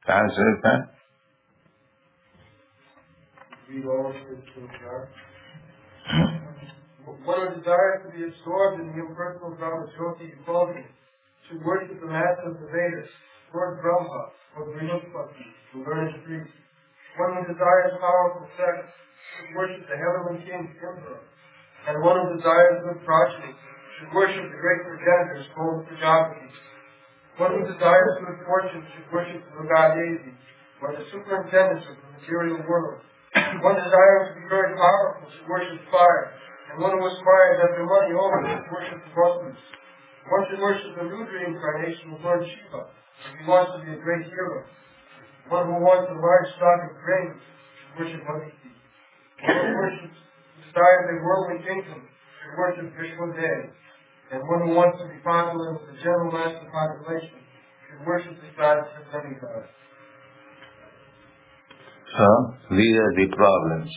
Translation? Read all of this to the chart. One who desires to be absorbed in the impersonal Brahma-Jyoti devotion should worship the master of the Vedas, Lord Brahma, or the Brinupati, the learned priest. One who desires powerful sex should worship the heavenly king, Indra. And one who desires good progeny should worship the great progenitors called Prajapati. One who desires good fortune should worship the Lugadevi, or the superintendents of the material world. One desiring to be very powerful should worship fire. And one who aspires after money only should worship the Brahmas. One should worship the Rudra incarnation of Lord Shiva if he wants to be a great hero. One who wants a large stock of grains should worship Aditi. One who worships the desires of worldly kingdom should worship Vishwadev. And one who wants to be popular with the general mass of the population should worship the gods and demigods. So, these are the problems.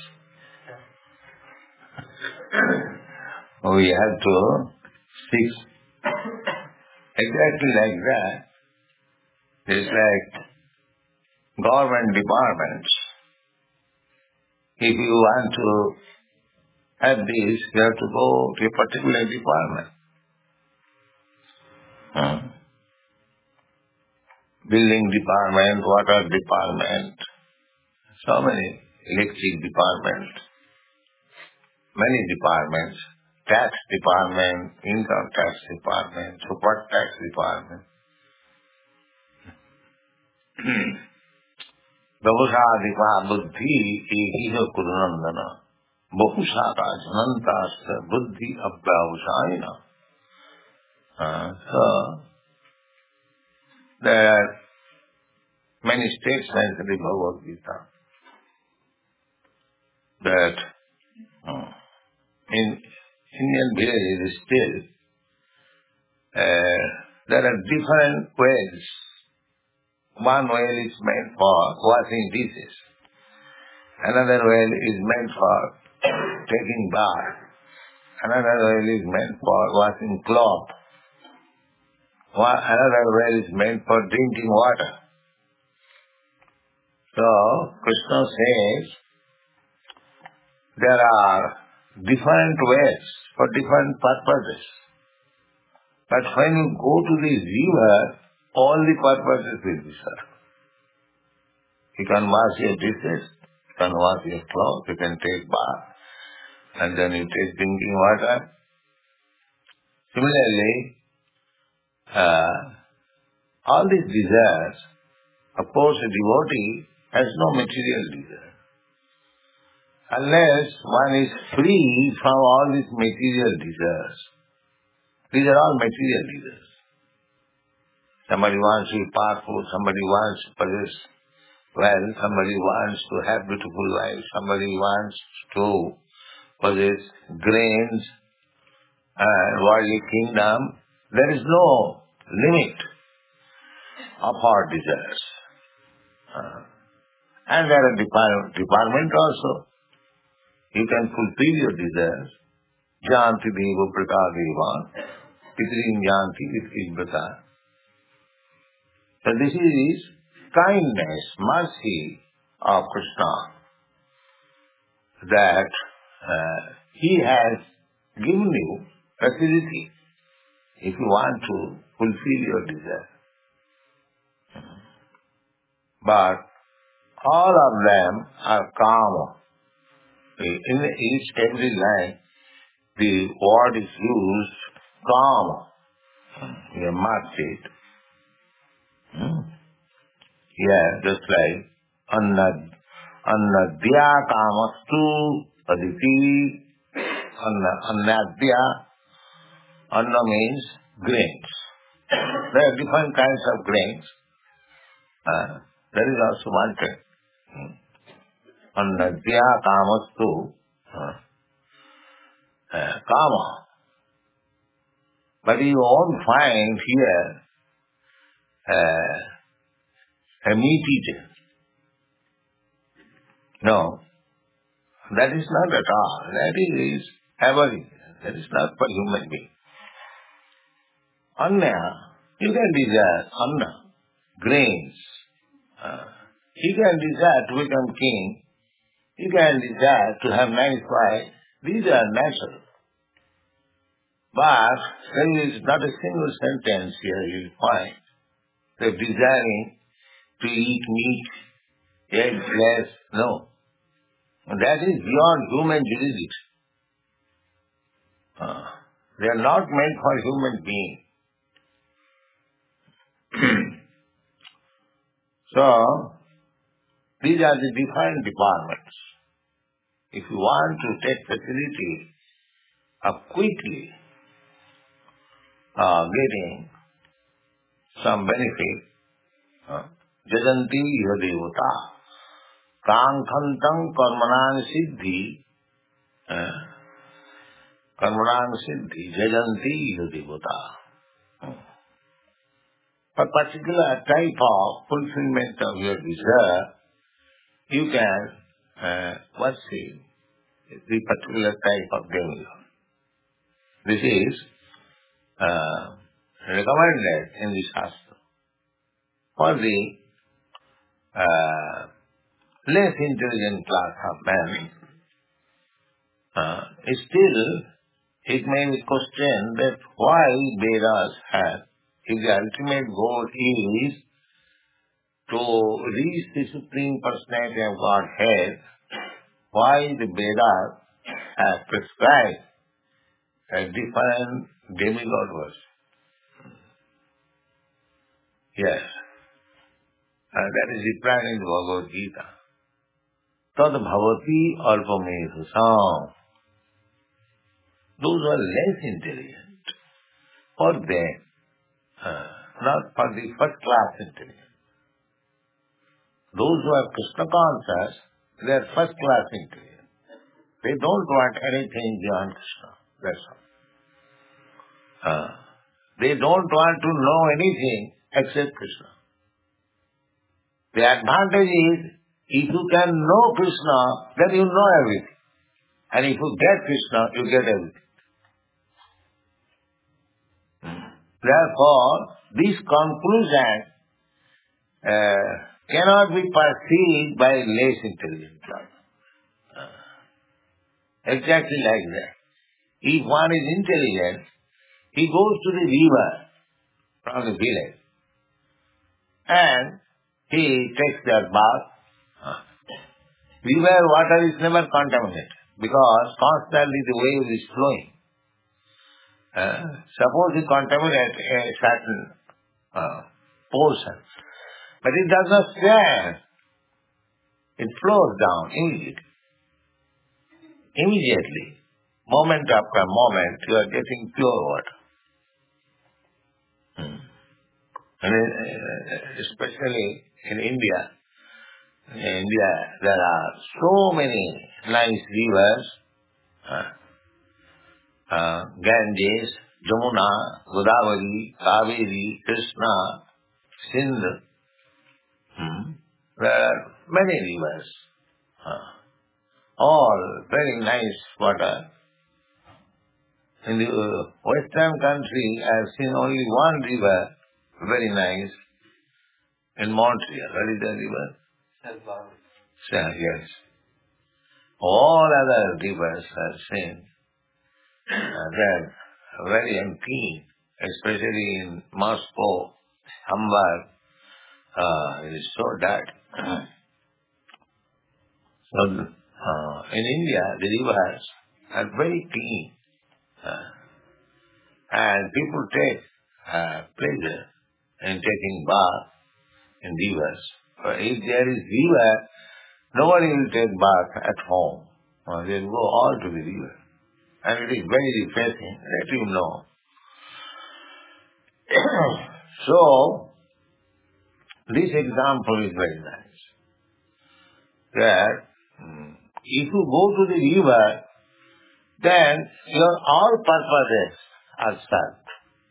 We have to fix exactly like that. It's like government departments. If you want to have this, you have to go to a particular department. Building department, water department, so many, electric department, many departments, tax department, income tax department, super tax department. Bahusādhika buddhi ekiha kurunandana. Bahusāta janantāsta buddhi abhyavasāyina. So, there are many statements in the Bhagavad Gita that in Indian villages still there are different wells. One well is meant for washing dishes. Another well is meant for taking bath. Another well is meant for washing cloth. Another well is meant for drinking water. So, Krishna says, there are different wells for different purposes. But when you go to the river, all the purposes will be served. You can wash your dishes, you can wash your clothes, you can take bath, and then you take drinking water. Similarly, all these desires, of course a devotee has no material desire. Unless one is free from all these material desires. These are all material desires. Somebody wants to be powerful, somebody wants to possess wealth, somebody wants to have beautiful life, somebody wants to possess grains and worldly kingdom. There is no limit of our desires. And there are department also. You can fulfill your desires. Janti deva prakadeva, pitrin janti vitkilvata. So this is kindness, mercy of Krishna, that He has given you facility if you want to fulfill your desire. But all of them are kama. In each every line, the word is used, kama. You mark it. Yeah, just like annadya kamastu aditi, annadya. Anna means grains. There are different kinds of grains. There is also one thing. Annadya kamastu kama. But you won't find here a meat eater. No, that is not at all. That is abhorrent. That is not for human being. Anna, you can desire anna, grains, He can desire to become king. He can desire to have nice wife. These are natural. But there is not a single sentence here you will find that desiring to eat meat, egg, flesh. No. That is beyond human jurisdiction. They are not meant for human beings. So, these are the defined departments. If you want to take facility of quickly getting some benefit, jajanti yadevata, kankhantam karmanang siddhi, jajanti yadevata. For particular type of fulfillment of your desire, you can worship the particular type of demigod. This is recommended in the Shastra. For the less intelligent class of man, still it may be questioned that why Vedas have, if the ultimate goal is to reach the Supreme Personality of Godhead, why the Vedas have prescribed a different demigod worship. Yes. That is replied in the Bhagavad Gita. Tad bhavati alpamesasam. Those who are less intelligent, for them, not for the first class intelligence. Those who are Krishna conscious, they are first class intelligent. They don't want anything beyond Krishna. That's all. They don't want to know anything except Krishna. The advantage is, if you can know Krishna, then you know everything. And if you get Krishna, you get everything. Therefore, this conclusion cannot be perceived by less intelligent person. Exactly like that. If one is intelligent, he goes to the river from the village and he takes their bath. River water is never contaminated because constantly the wave is flowing. Suppose you contaminate a certain portion, but it does not stand. It flows down immediately. Immediately, moment after moment, you are getting pure water. And especially in India, there are so many nice rivers, Ganges, Jamuna, Godavari, Kaveri, Krishna, Sindh. There are many rivers, all very nice water. In the western country, I have seen only one river, very nice, in Montreal. What is the river? Yes. All other rivers I have seen. They're very empty, especially in Moscow, Hamburg. It is so dirty. So, in India, the rivers are very clean. And people take pleasure in taking bath in rivers. But if there is river, nobody will take bath at home. They will go all to the river. And it is very refreshing, let you know. So, this example is very nice. That if you go to the river, then your all purposes are served.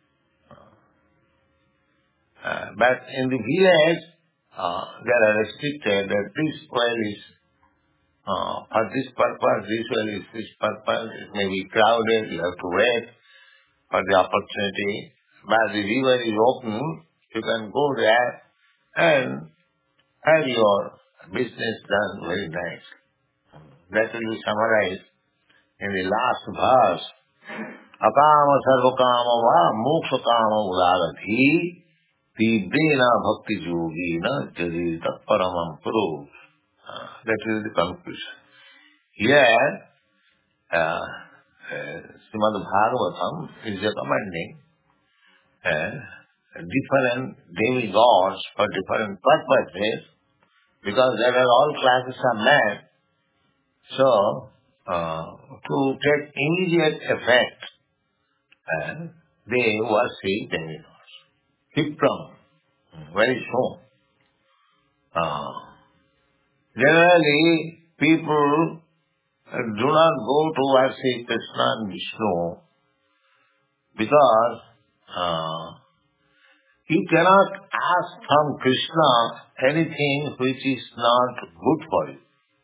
But in the village, they are restricted that this well is for this purpose, this well is this purpose. It may be crowded, you have to wait for the opportunity. But the river is open, you can go there and have your business done very nice. That will be summarized in the last verse. Akama sarvakama va moksha kama udarati tibrena bhakti yogina jadita paramam puru. That is the conclusion. Here, Srimad Bhagavatam is recommending different demigods for different purposes, because there are all classes of men. So, to take immediate effect, they worship demigods. Kipram, very soon. Generally, people do not go to worship Krishna and Vishnu because you cannot ask from Krishna anything which is not good for you.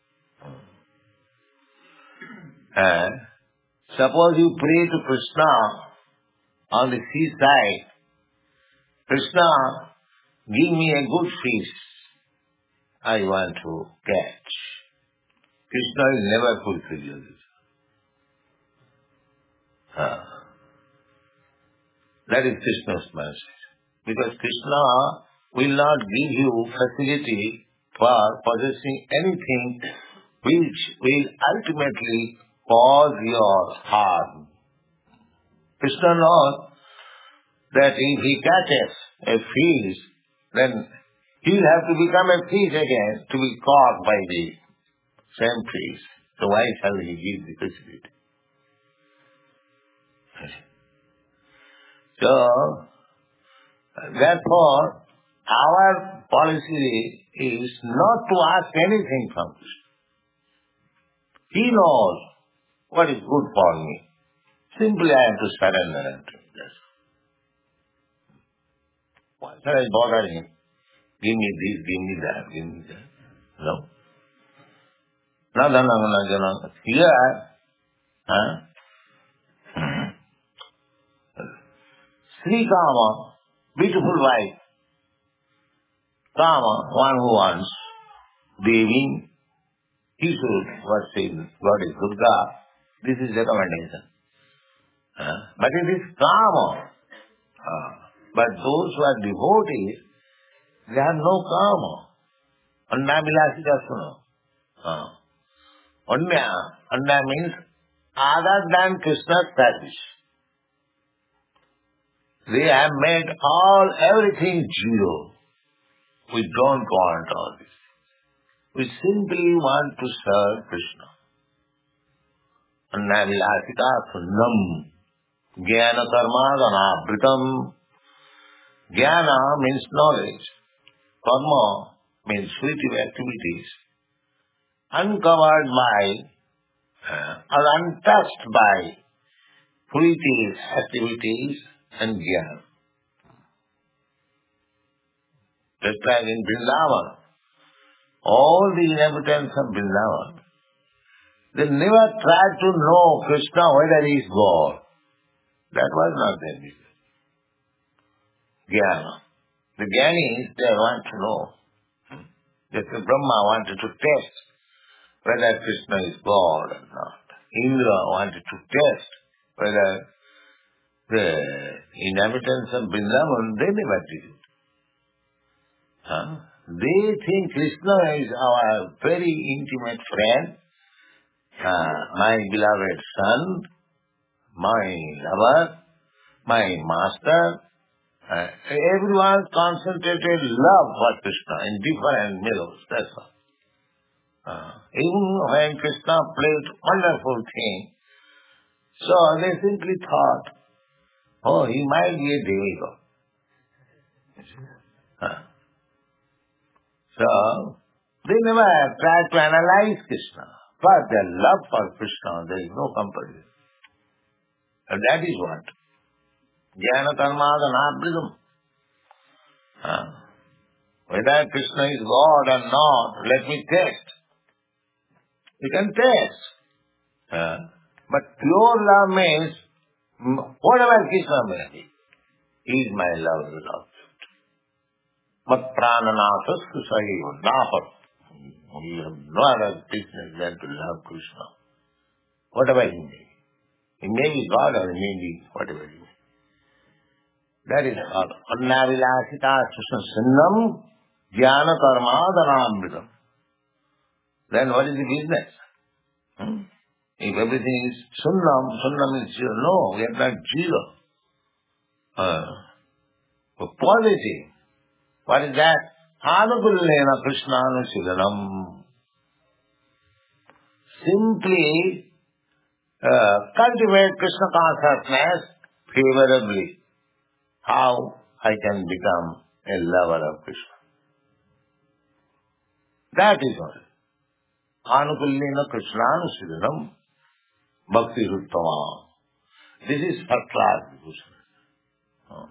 Suppose you pray to Krishna on the seaside, Krishna, give me a good fish I want to catch. Krishna will never fulfill your desire. That is Krishna's message. Because Krishna will not give you facility for possessing anything which will ultimately cause your harm. Krishna knows that if he catches a fish, then he will have to become a fish again to be caught by the same fish. So why shall he give the facility? So, therefore, our policy is not to ask anything from Krishna. He knows what is good for me. Simply I have to surrender unto him. Why shall I bother him? Give me this, give me that, give me that. No. No. Here, Sri Kama, beautiful wife. Kama, one who wants. Devi, he should worship Goddess Durga. This is recommendation. But it is Kama. But those who are devotees, they have no Kama. Anya Vilasika Suno. Anya means other than Krishna's service. They have made everything zero. We don't want all this. We simply want to serve Krishna. Anya Vilasika Sunnam. Jnana karma dhanabritam. Jnana means knowledge. Karma means fruitive activities. Uncovered by or untouched by fruitive activities and jnana. Just like in Vrindavan, all the inhabitants of Vrindavan, they never tried to know Krishna whether he is God. That was not their business. Jnana. The jnanis, they want to know. Just as Brahma wanted to test whether Krishna is God or not. Indra wanted to test whether the inhabitants of Vrindavan, they never did it. They think Krishna is our very intimate friend, my beloved son, my lover, my master. Everyone concentrated love for Krishna in different meadows, that's all. Even when Krishna played wonderful things, so they simply thought, he might be a demigod. So, they never tried to analyze Krishna. But their love for Krishna, there is no comparison. And that is what? Jnana karma dhanabritam. Whether Krishna is God or not, let me test. You can test. But pure love means, whatever Krishna may be, he is my lovable object. Mat prananathasya sahiva napat. We have no other business than to love Krishna. Whatever he may be. He may be God or he may be whatever he may be. That is all. Annavilasita Krishna Sinnam Jnana Karmadhanamritam. Then what is the business? If everything is Sunnam is zero. No, we are not zero. Positive. What is that? Anukullena Krishnanu. Simply cultivate Krishna consciousness favorably. How I can become a lover of Krishna. That is all. Anukullena Krishnanu Bhakti Ruttama. This is first class devotion.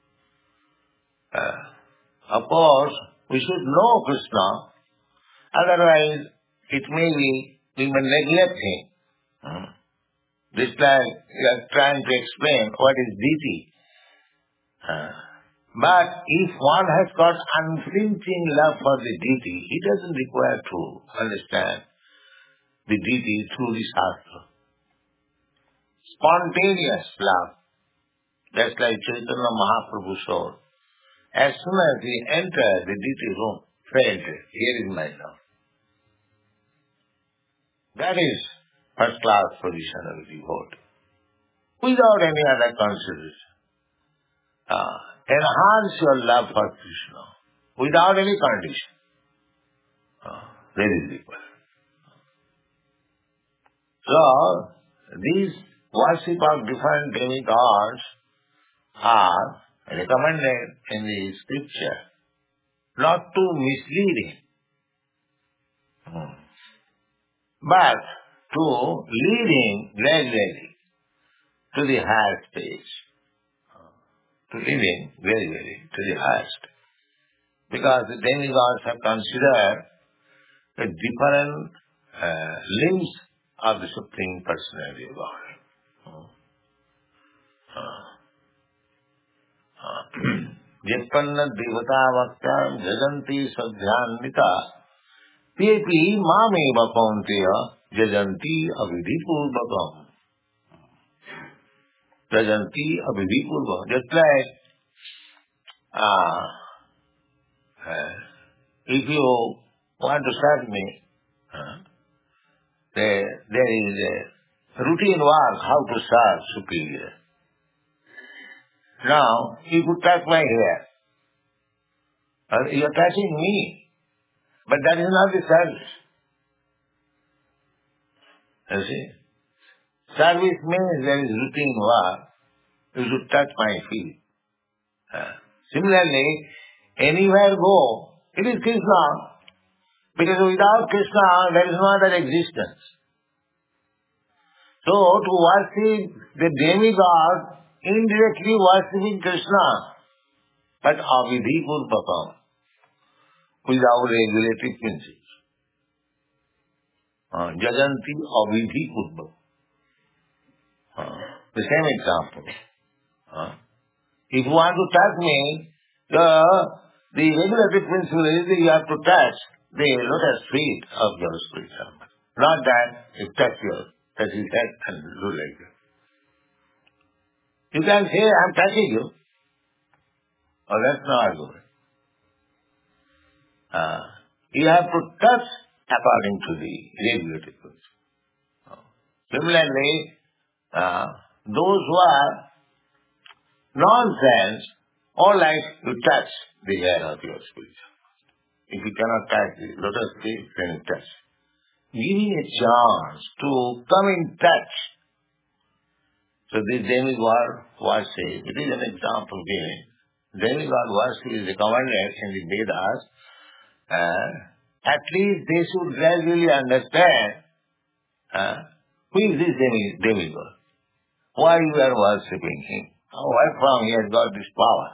Of course, we should know Krishna, otherwise it may be we may neglect him. This like we are trying to explain what is deity. But if one has got unflinching love for the deity, he doesn't require to understand the deity through the Shastra. Spontaneous love. That's like Chaitanya Mahaprabhu showed. As soon as he entered the deity room, felt, here is my love. That is first class position of the devotee. Without any other consideration. Enhance your love for Krishna. Without any condition. That is required. So, these worship of different demigods are recommended in the scripture, not to misleading, but to leading gradually to the higher stage. To leading gradually to the highest. Because the demigods are considered the different limbs of the Supreme Personality of God. Jitpanna devata vakta jajanti sadhyanita tepi mameva kaunteya jajanti avidhipurvakam. Jajanti avidhipurvakam. Just like if you want to serve me, there is a routine work how to serve superior. Now, you could touch my hair. You are touching me. But that is not the service. You see? Service means there is routine work. You should touch my feet. Similarly, anywhere go, it is Krishna. Because without Krishna, there is no other existence. So, to worship the demigod, indirectly worshipping Krishna, but avidhipurvakam, without regulative principles. Jajanti avidhipurvakam. The same example. If you want to touch me, the regulative principle is that you have to touch the lotus feet of your spiritual master. Not that you touch his head and do like that. You can say, I am touching you. Oh, that's not argument. You have to touch according to the regulative principle. Similarly, those who are nonsense, all like to touch the hair of your spiritual master. If you cannot touch the lotus feet, then you touch. Giving a chance to come in touch. So this demigod worship, it is an example given. Demigod worship is recommended in the Vedas. At least they should gradually understand who is this demigod. Why you are worshipping him? Why from he has got this power?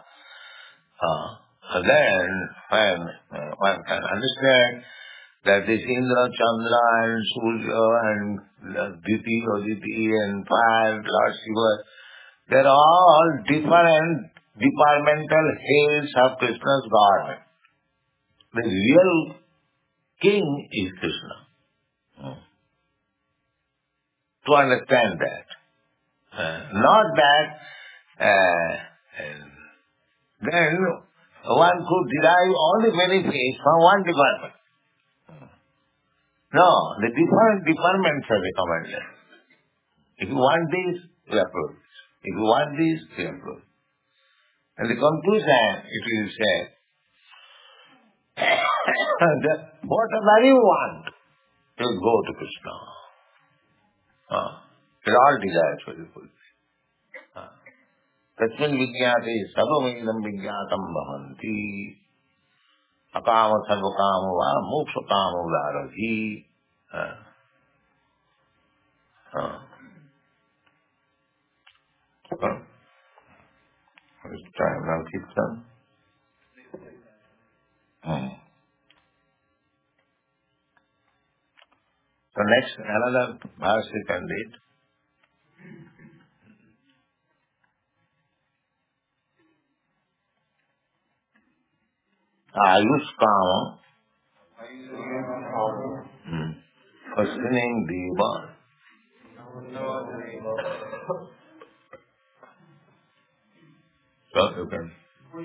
Then one can understand that this Indra, Chandra and Surya and Diti and fire, Lord Shiva, they are all different departmental heads of Krishna's Godhead. The real king is Krishna. To understand that. Not that then one could derive all the benefits from one department. No, the different departments are recommended. If you want this, you approve. If you want this, you approve. And the conclusion, it will say, that whatever you want, you go to Krishna. All desires will be fulfilled. Tasmin vigyate sabamidam vigyatam bhavanti akama sarvakama va moksha kama udaradhi. It's time now, Kirtan. So next, another verse we can read. Ayushkama Aswining Deva. So you can.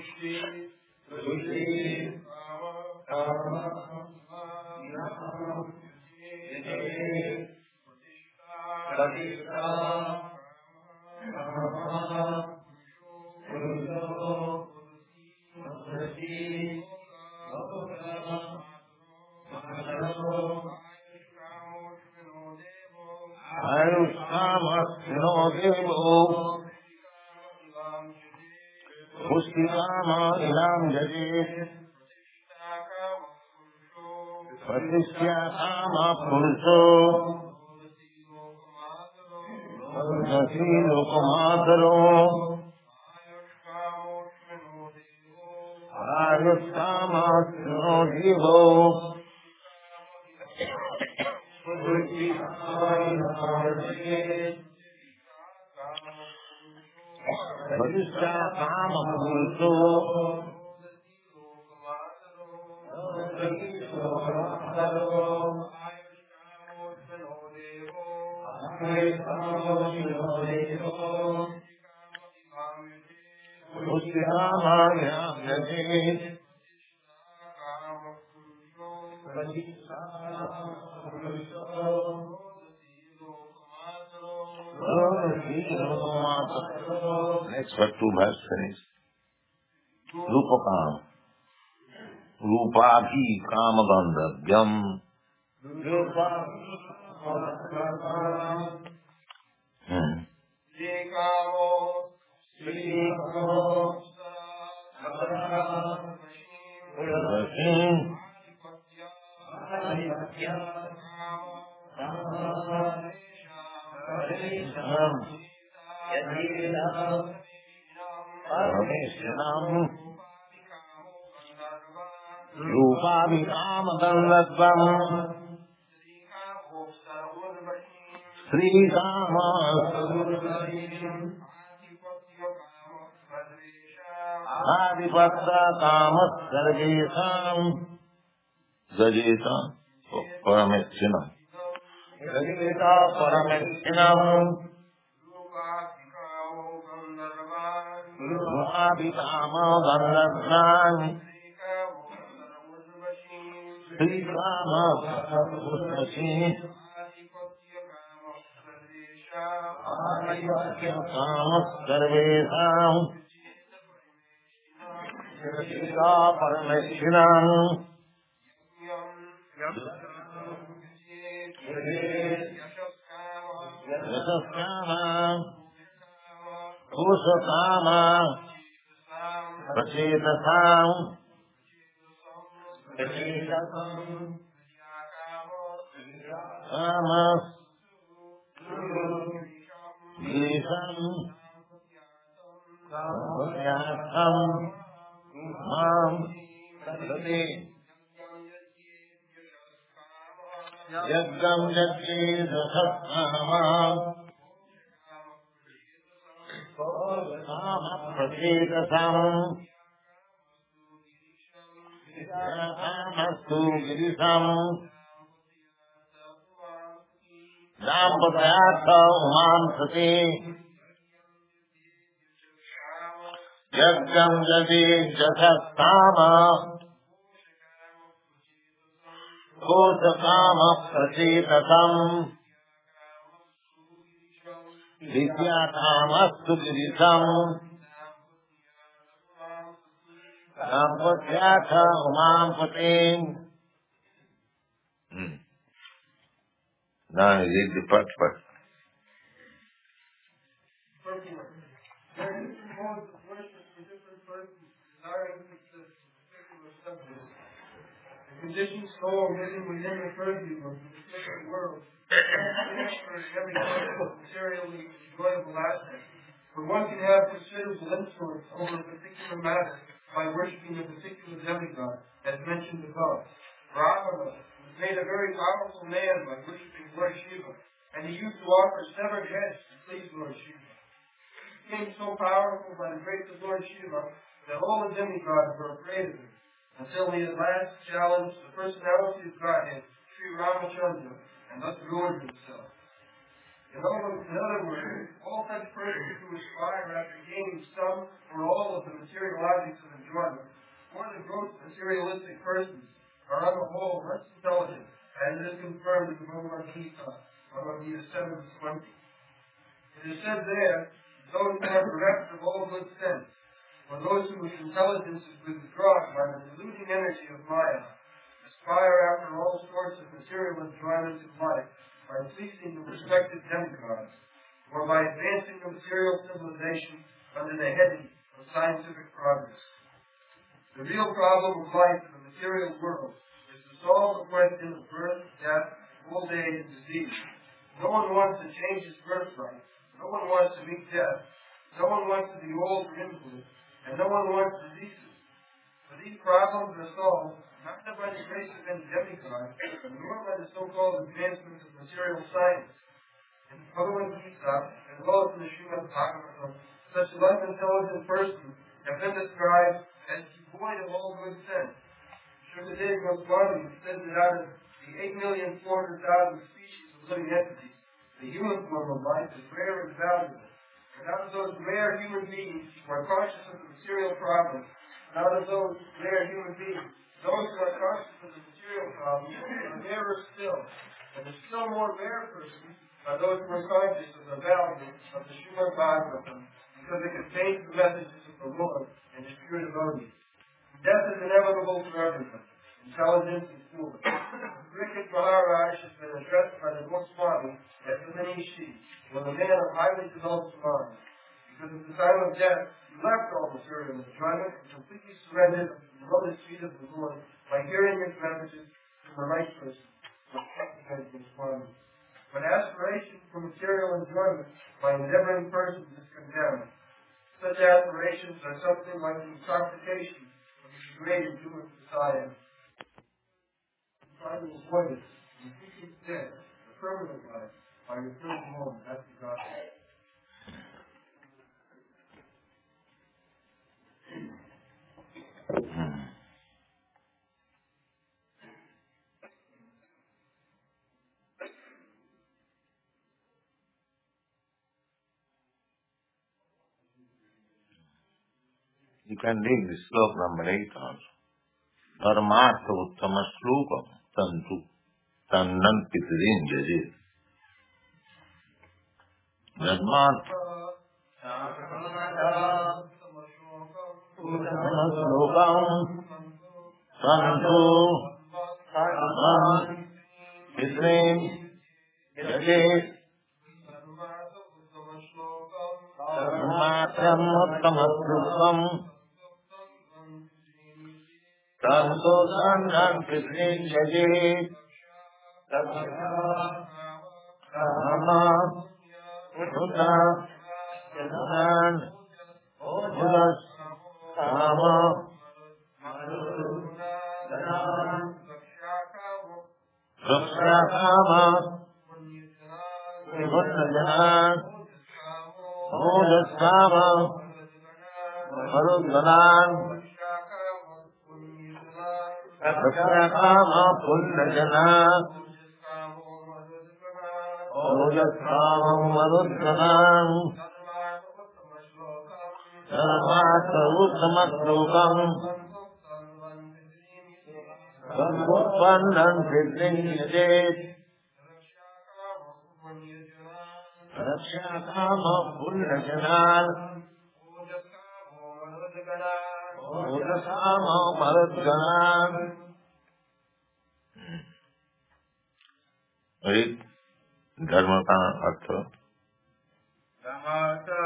Ayushkama Devo Pushtikama Ilam Jade Patishyakama Purusho Nasi Lokamataro Ayushkama Devo Patishyakama Purusho Next but two verse finish. Rupakam Rupabhi Kamagandhavyam Rupabhikamagandhavyam Sri Kama Adipatra Kama Sarvesam Gajeta Paramechinam Gajeta Paramechinam Rupabhikamagandhavyam Sri Kama Sarvesam Sarvesam Gajeta Paramechinam Yasaskama Kusakama Prachetasam Kamas Grisam Vasyasam Mam Sati Yagam Yajji Dasasama Sama Prachetasam Mastu Girisam Dampatayatha Umam Sati Yajjam Jadi Jathastama Kotakama Prachitatam Vidyatamastu Girisam Dampatyatha Umam Patim. Now you read the first part. The conditioned soul living within the purview of the particular world transfers every materially enjoyable aspect. For one can have considerable influence over a particular matter by worshipping a particular demigod, as mentioned above. Brahma was made a very powerful man by worshipping Lord Shiva, and he used to offer severed heads to please Lord Shiva. He became so powerful by the grace of Lord Shiva that all the demigods were afraid of him, until he at last challenged the personality of Godhead, Sri Ramachandra, and thus ruined himself. In other words, all such persons who aspire after gaining some or all of the material objects of enjoyment, or the gross materialistic persons, are on the whole less intelligent, as it is confirmed in the Bhagavad Gita, Bhagavad Gita 7:20. It is said there, those who are bereft of all good sense, or those whose intelligence is withdrawn by the deluding energy of Maya, aspire after all sorts of material enjoyments in life by pleasing the respective demigods, or by advancing the material civilization under the heading of scientific progress. The real problem of life in the material world is to solve the question of birth, death, old age, and disease. No one wants to change his birthright. No one wants to meet death. No one wants to be old or invalid. And no one wants diseases. But these problems are solved not by the grace of any demigod, nor by the so-called advancements of material science. In the Bhagavad Gita, as well as in the Srimad Bhagavatam, such less intelligent persons have been described as devoid of all good sense. Shukadeva Goswami says that out of the 8,400,000 species of living entities, the human form of life is rare and valuable. And out of those rare human beings who are conscious of the material problems, out of those rare human beings, those who are conscious of the material problems are rarer still. And the still more rare persons are those who are conscious of the value of the Srimad Bhagavatam, because it contains the messages of the Lord and his pure devotees. Death is inevitable for everyone, intelligent and foolish. Cricket Maharaj has been addressed by the Goswami as the Manishi, was a man of highly developed mind. Because at the time of death, he left all material enjoyment and completely surrendered to the lotus feet of the Lord by hearing his messages from the right person, Goswami. But aspiration for material enjoyment by endeavoring persons is condemned. Such aspirations are something like the intoxication of the degraded human society. Try to avoid it and seek instead the permanent life by returning home after God. You can read the slok number 8 also. Dharmartha uttama slokam tantu tannan pitirin jaje. Dharmartha uttama slokam tantu tannan pitirin jaje. Dharmartham uttama slokam tantu tannan pitirin jaje. Rama Uda Janan Udas Rama Rakshakama Vibhutta Janan Udas Rama Marudganan Raksha-kama punya-jana Ojas-kama marudganam Dharmata-uttama-slokam Samputpandan siddhin-yajet Raksha-kama punya-jana Ojas-kama marudganam. धर्म का अर्थ धर्माता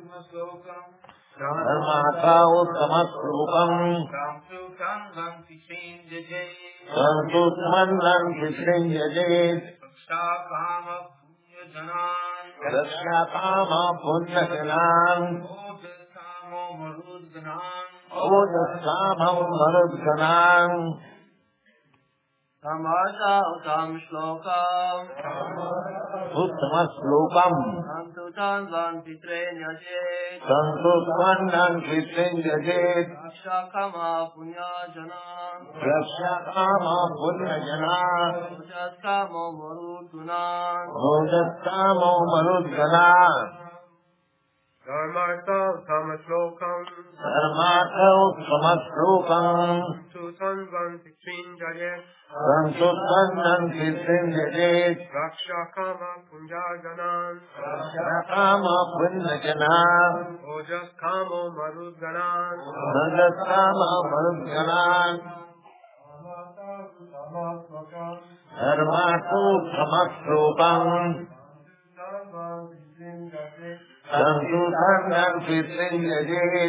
उत्तम श्लोकम रक्षा काम पुण्यजनान ओजस्काम मरुद्गणान उत्तम श्लोकम उत्तम श्लोकम संतुतान पितृन्यजेत संतुत्पन्नं पितृन्यजेत रक्षाकामा पुण्यजना रक्षाकामा पुण्यजना ओजस्कामो मरुद्गुणा ओजस्कामो मरुद्गणा धर्मार्थ उत्तम श्लोकम धर्मार्थ उत्तम श्लोकम संतुतान पितृन्यजेत संतुत्पन्नं पितृन्यजेत रक्षाकामा पुण्यजना रक्षाकामा पुण्यजना ओजस्कामो मरुद्गुणा ओजस्कामा मरुद्गणा धर्मार्थ उत्तम श्लोकम संतुत्पन्नं पितृन्यजेत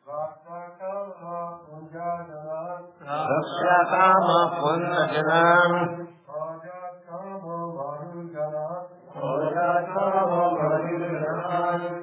रक्षाकामा पुण्यजना ओजस्कामो मरुद्गणा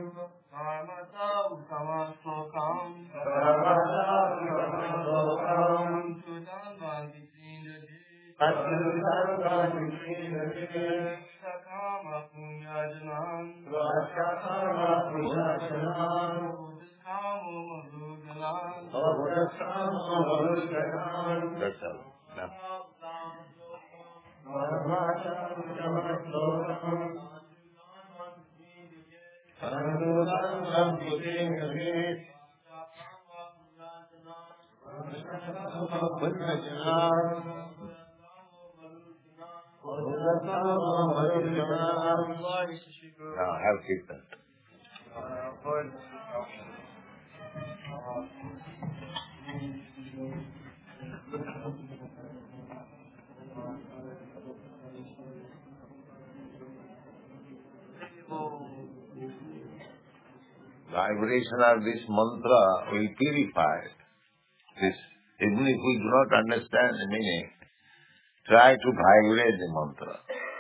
That's all. Now. Now have kirtan. Vibration of this mantra will purify this. Even if we do not understand the meaning, try to vibrate the mantra.